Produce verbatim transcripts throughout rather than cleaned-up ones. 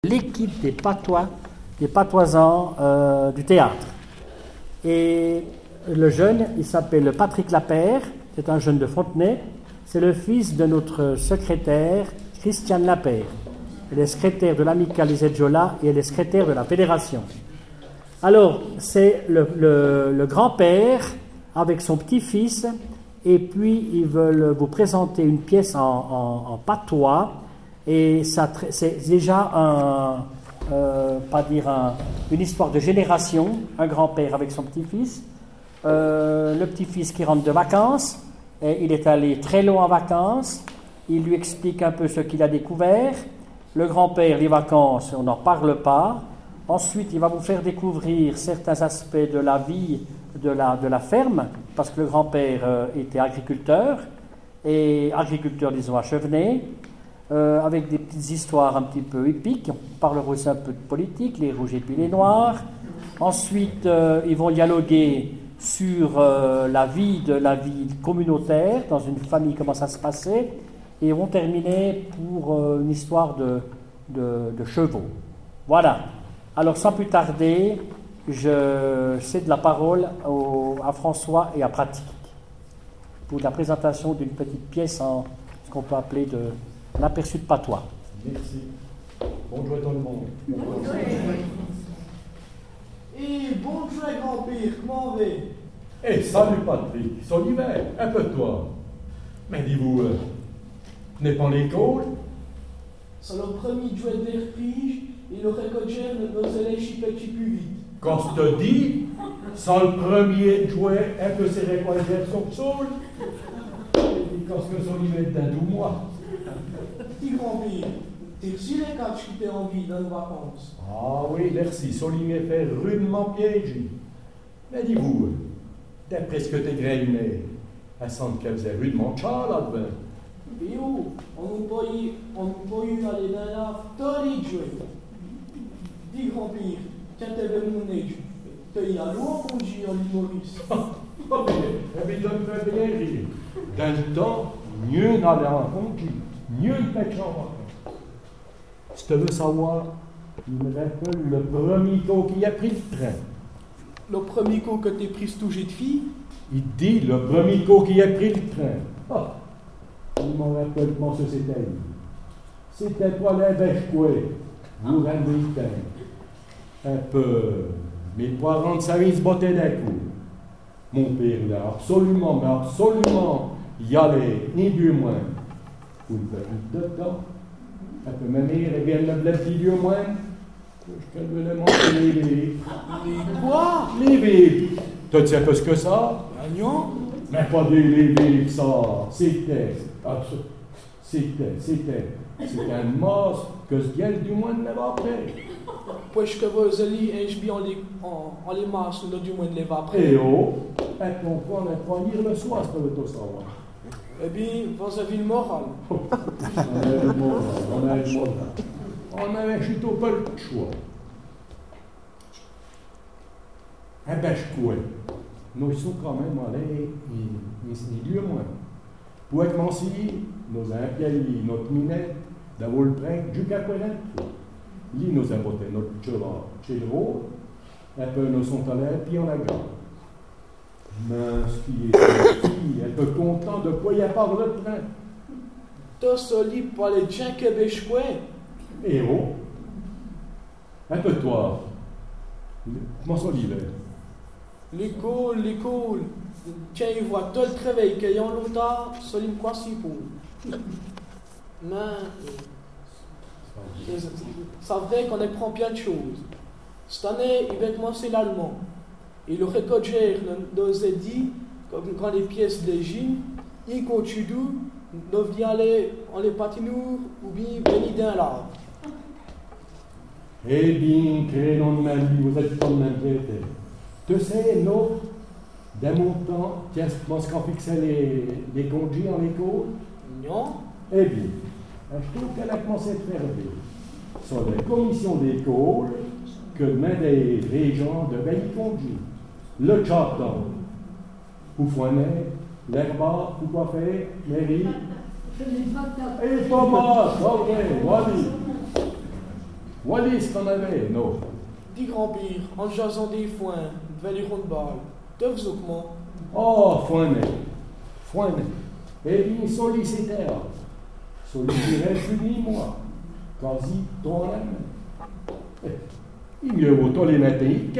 l'équipe des patois, des patoisans euh, du théâtre. Et le jeune, il s'appelle Patrick Lapère, c'est un jeune de Fontenay, c'est le fils de notre secrétaire Christiane Lapère. Elle est secrétaire de l'amicale Lisette Jola et elle est secrétaire de la fédération. Alors, c'est le, le, le grand-père avec son petit-fils, et puis ils veulent vous présenter une pièce en, en, en patois, et ça, c'est déjà un, euh, pas dire un, une histoire de génération, un grand-père avec son petit-fils, euh, le petit-fils qui rentre de vacances, et il est allé très loin en vacances, il lui explique un peu ce qu'il a découvert, le grand-père, les vacances, on n'en parle pas. Ensuite, il va vous faire découvrir certains aspects de la vie de la, de la ferme, parce que le grand-père euh, était agriculteur, et agriculteur, disons, à Chevenay, euh, avec des petites histoires un petit peu épiques. On parlera aussi un peu de politique, les rouges et puis les noirs. Ensuite, euh, ils vont dialoguer sur euh, la vie de la vie communautaire, dans une famille, comment ça se passait, et ils vont terminer pour euh, une histoire de, de, de chevaux. Voilà. Alors, sans plus tarder, je cède la parole au, à François et à Pratique pour la présentation d'une petite pièce en ce qu'on peut appeler de l'aperçu de patois. Merci. Bonjour tout le monde. Bonjour. Et bonjour grand-père, comment va? Eh, salut Patrick, son hiver, un peu de toi. Mais dis-vous, euh, n'est pas l'école? C'est le premier jouet de reprise et le récolteur ne nous allait chipper plus vite. Quand je te dis, sans le premier jouet, un peu serré pour les faire son sol, et puis quand ce que son hiver est un doux mois. Petit grand-père, t'es reçu les quatre qui t'es envie dans les vacances? Ah oui, merci, son hiver fait rudement piégé. Mais dis-vous, d'après ce que t'es grainé, elle semble qu'elle faisait rudement char là-dedans. Et où? On nous paye, on nous paye aller dans la tolée de jouets. Dis grand-père, quand t'avais mon âge, t'as eu à l'eau pour dire en Maurice. Oh, mais, mais je me fais bien rire. Dans le temps, mieux n'allait en conduire, mieux le mettre en vacances. Si tu veux savoir, il me rappelle le premier coup qui a pris le train. Le premier coup que t'es pris tout jet de fille? Il dit le premier coup qui a pris le train. Ah, il m'en rappelle comment ça c'était. C'était pas les bêches quoi, vous rendez un peu. Mes parents de sa vie se bottaient d'un coup. Mon père, là, absolument, mais absolument, y allait, ni du moins. Ou une petite de temps. Un peu ma mère, et bien le petit Dieu moins. Je veux le manger les billes. Les quoi? Les billes. Tu sais pas ce que ça? Non. Mais pas des les billes, ça. C'était. C'était, c'était. C'était un monstre que ce gueule du moins ne l'avait après. Pois que vous allez et je bien en les, en, en les marches, là, du moins de les va après. Et oh, et on prend un poignir le soir, ça veut tout savoir. Eh bien, vous avez le moral. On avait le moral, on avait le moral. On avait plutôt pas le choix. Eh ben, je crois. Nous sommes quand même allés, il y a moins. Pour être menci, nous avons impayé notre minette d'avoir le train jusqu'à Corinth. Lui nous a monté notre cheval chez le rôle, un peu nous sont allés, puis on a gare. Mais ce qui est petit, un peu content de quoi y a pas le train. T'as soli pour les gens québécois. Et oh, un peu toi, comment ça l'hiver? L'école, l'école. Quand ils voient tout le travail qu'ils ont longtemps, soli me quoi si pour. Mais. C'est vrai qu'on apprend plein de choses. Cette année, il va commencer l'allemand. Et le récolteur nous a dit, comme quand les pièces de gym, il continue, nous venons aller en les patinoires ou bien venir dans l'arbre. Eh bien, créé dans le même vie, vous êtes pas le même traité. Tu sais, nous, dans mon temps, tu penses qu'on fixait les, les congés en école? Non. Eh bien, je trouve qu'elle a commencé à faire vite. Sur la commission d'école que demandaient les gens de veiller conduire. Le château, pour foiner, l'herba, pour quoi faire, mairie. Et pas mal, ok, vas-y. Voilà ce qu'on avait, non. Dit grand-père, en jasant des foins, devant les rondes balles. T'as vu comment? Oh, foiné, foiné. Et bien, sollicitaire. Sollicitaire, plus ni moi. Quasi ton même. Il mieux autant les mettre que.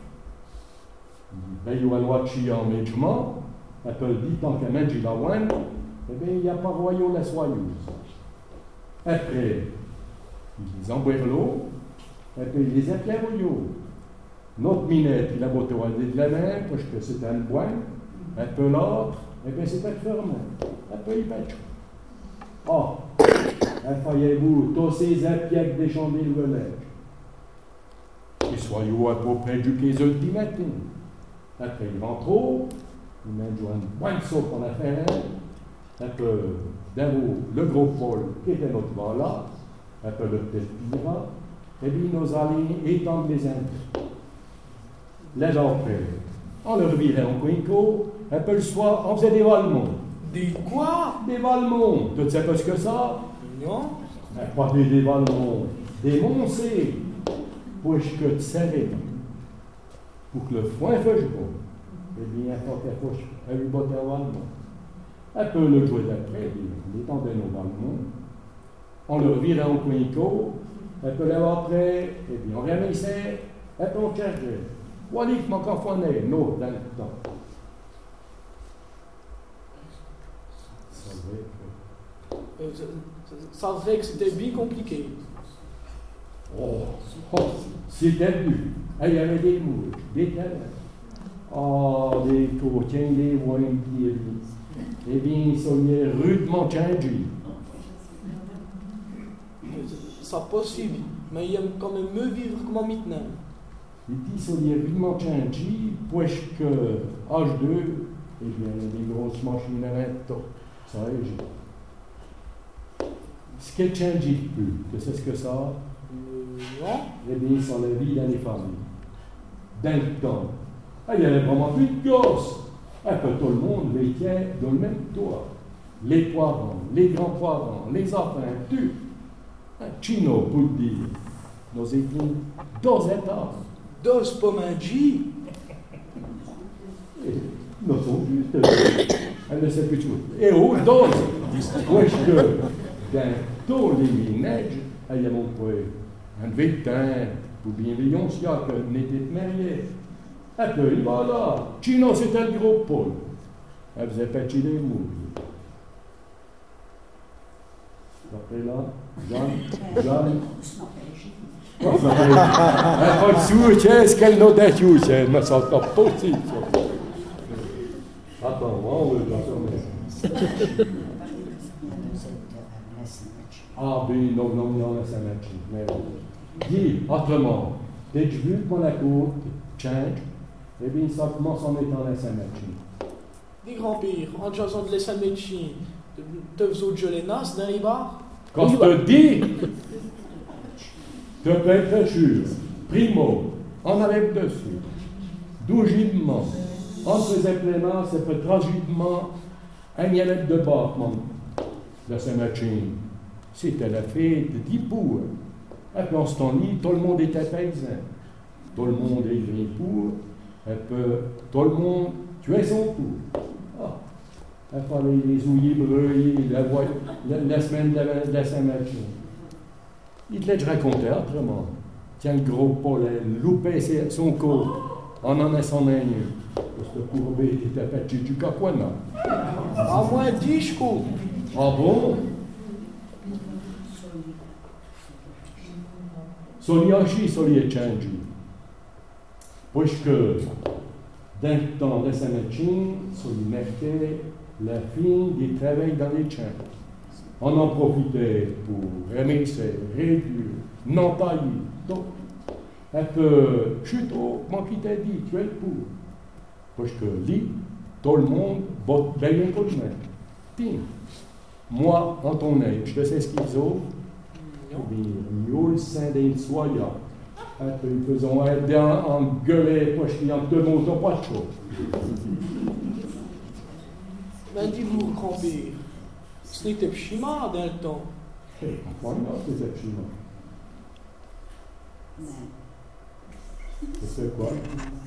Ben, il y a loi de chien en médicament. Elle peut dire, tant que même j'ai la ouane, eh bien, il n'y a pas royaux la soyeuse. Après, ils emboirent l'eau, et puis ils les appellent royaux. Notre minette, il a beau te de la main, parce que c'est un bois, un peu l'autre, et bien c'est un fermé. Un peu il pêche. Oh, effayez-vous, tous ces appièques des chandelles le neige. Et soyez-vous à peu près du quinze heures du matin. Après, il rentre haut, il met un point de soupe en affaire, un peu d'un haut, le gros Paul, qui était notre là, un peu le petit Pira, et puis nous allons étendre les Indes. Les après, on leur virait en quinco, un peu le soir, on faisait des valmons. Des quoi? Des valmons. Tu sais pas ce que ça? Non. Mais pas des, des valmons, des moncés, pour que tu savais, pour que le foin fasse bon. Eh bien, il faut qu'elle fasse un botte à valmons. Un peu le jouet d'après, il étendait nos valmons, on leur virait en quinco, un peu là après, et puis on remettait, et puis on chargeait. Voilà qui m'a confonné, non, dans le temps. C'est vrai que... Euh, ça vrai que c'était bien compliqué. Oh, oh c'était vu. Il y avait des mouches, des terres. Oh, des coquins, des voyants qui eh bien, ils sont rudement changés. C'est possible, mais il aime quand même mieux vivre comme maintenant. Ils sont rudement changés, parce que H deux, eh bien, il y a des grosses machines à l'intérieur. Ça est, ce qui est changé plus, tu sais ce que ça? Euh, non. Eh bien, c'est la vie dans les familles. Dans le temps, il n'y avait vraiment plus de gosses. Un peu tout le monde les tient dans le même toit. Les poivrons, les grands poivrons, les enfants, tout. Un chino, pour le dire. Nous étions deux états. Deux pomaggi. Nous sommes juste. Elle ne sait plus tout. Et où d'autres? Parce que dans tous les neiges, il y a mon poids. Un vétin, ou bien les yonciens qui n'étaient mariés. Et puis voilà, Chino c'était le gros pôle. Elle faisait pêcher les moules. Après là, Jeanne, Jeanne. Elle pas de sous, qu'est-ce qu'elle n'a pas de sous, elle me sent pas possible. Attends, on veut dans son maison. Ah, ben non, non, non, ça m'a dit. Dis, autrement, dès que je veux que mon accord change, eh bien, ça commence en mettant la Saint-Machin. Dis grand-père, en jasant de la Saint-Machin, te faisons de les nas dans les bars? Quand je te dis, te peux être sûr, primo, on arrive dessus, douzièmement, on faisait pleinement, c'est peut tragiquement un mielette de battement de Saint-Machin. C'était la fête de dix pour. Et puis on se dit, tout le monde était paysan. Tout le monde est venu pour. Et puis tout le monde tuait son tour. Ah. Il fallait les ouiller brûler la, la, la semaine de la, de la Saint-Machin. Il te l'a raconté autrement. Tiens, le gros Paul, loupait son côte. On en a son aigne. Parce que courbé, il était fait du cacuana. À moins dix coups. Ah bon? Soliachi, soliachangi. Puisque, dans le temps de Saint-Machin, soli mettait la fin du travail dans les champs. On en profitait pour remercier, réduire, non tailler, tout. Et que, chuto, moi qui t'ai dit, tu es le pour. Parce que, lui, tout le monde botte bien un coup de main. Tiens, moi, en ton âge, tu sais ce qu'ils ont? Mieux saint d'un soya. Après, ils faisons un dent en gueulet, parce qu'il y a deux mots, pas de chaud. Mais dis-vous, grand-père, ce n'était pas chimard dans le temps. Eh, pourquoi non, c'est chimard? C'est quoi?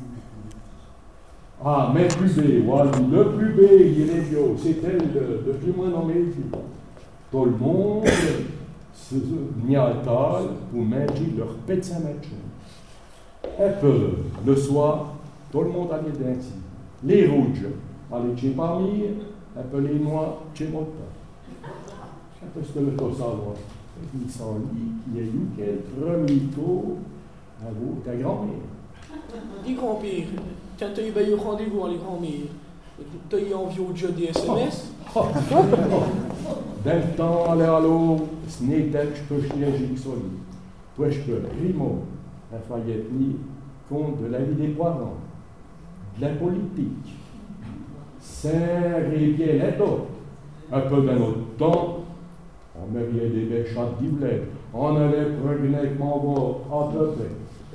Ah, mais plus bé, voilà, le plus bé, il est bio, c'était le, le plus moins nommé ici. Tout le monde se mit à table pour manger leur petit match. Et puis, le soir, tout le monde allait danser. Les rouges allaient chez Parmi, et puis les noirs chez Mota. Parce que le tout ça, il s'en dit qu'il y a eu quelques remicos à vous, ta grand-mère. Dis grand-père, quand tu as eu rendez-vous avec grand-mère, tu as eu envie au jeu des S M S? Dans le temps, allez, allô, ce n'était que je peux chier Jigsaw. Toi, je peux, primo, la Fayette ni compte de la vie des parents, de la politique, serre et bien les autres. Un peu dans notre temps, on mariait des belles chattes d'Ivlet, on allait prendre avec mon beau à peu près.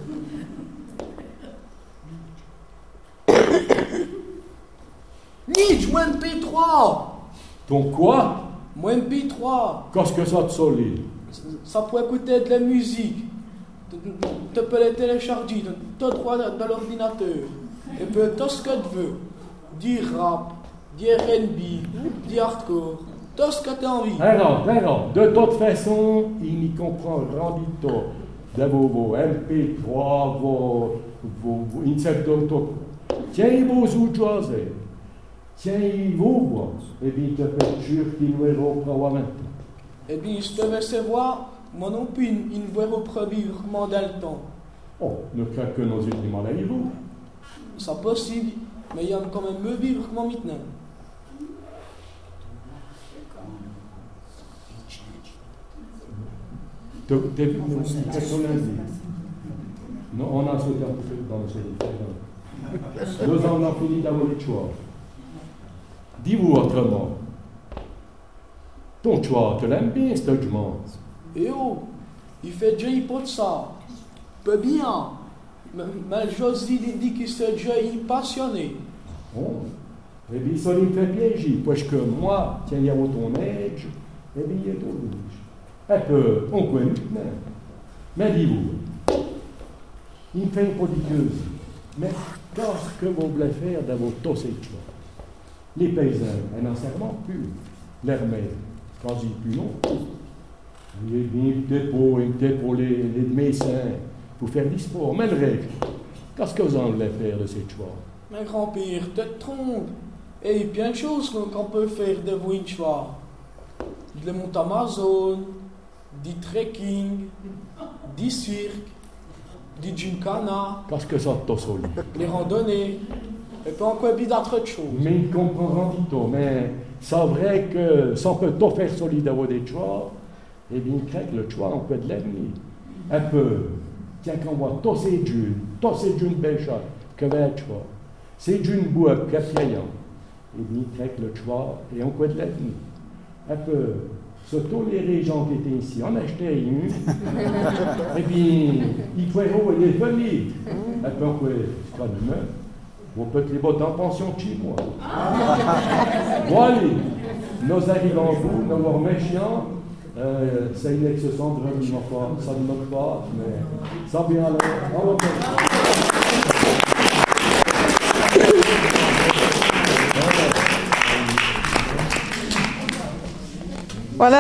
Nietzsche, moi M P trois! Ton quoi? Moi M P trois! Qu'est-ce que ça te solide? Ça pourrait écouter de la musique. Tu peux les télécharger, tu as droit dans l'ordinateur. Et puis tout ce que tu veux. Du rap, du R and B, du hardcore, tout ce que tu as envie. Alors, alors, de toute façon, il n'y comprend rien du tout de vos, vos M P trois, vos, vos, vos insectes d'auto. Tiens, vos outils, tiens, vous, voix, et puis il te fait sûr qu'il nous est reprendre. Et bien, je te laisse voir, moi non plus, il ne voit reproduire comment dans le temps. Oh, ne crois que nos éléments là, vous. C'est possible, mais il y a quand même mieux vivre comment maintenant. T'es vu, qu'est-ce qu'on a dit? Non, on a sauté un peu dans le série. Nous en avons fini d'avoir le choix. Dis-vous autrement. Ton choix, tu l'aimes bien, ce jugement. Et oh, il fait déjà pas de ça. Peu bien. Mais Josie dit qu'il s'est déjà passionné. Oh. Et bien, ça lui fait piéger, parce que moi, tiens, il y a ton âge, et bien, il y a ton âge. Un peu, on connaît maintenant. Mais dis-vous, il me fait une prodigueuse. Mais qu'est-ce que vous voulez faire dans vos tossés de choix? Les paysans, un enserrement plus. L'hermès, quasi plus non. Il y a bien une dépôt, une dépôt les, les médecins pour faire du sport. Mais le reste, qu'est-ce que vous en voulez faire de ces choix? Mais grand-père, tu te trompes. Et il y a plein de choses qu'on peut faire de vos choix. De la monte Amazon, du trekking, du cirque, du gymkhana. Qu'est-ce que ça te solide? Les randonnées. Et puis encore bien d'autres choses. Mais il comprend rien du tout. Mais c'est vrai que ça peut tout faire solide d'avoir des choix. Et bien, il craque le choix, on peut de l'ennemi. Un peu. Tiens, qu'on voit tous ces dunes, tous ces dunes belles choses, que va être choix. Ces dunes bois, capillant. Et bien, il craque le choix, et on peut de l'ennemi. Un peu. Surtout les régions qui étaient ici, on achetait une. Et puis, il faut les familles. Un peu, on peut, c'est pas de même. On peut les botter en pension chez moi. Bon, allez, nous arrivons à vous, nous sommes méchants. Euh, c'est une ex-centre, ça ne manque pas, mais ça vient alors.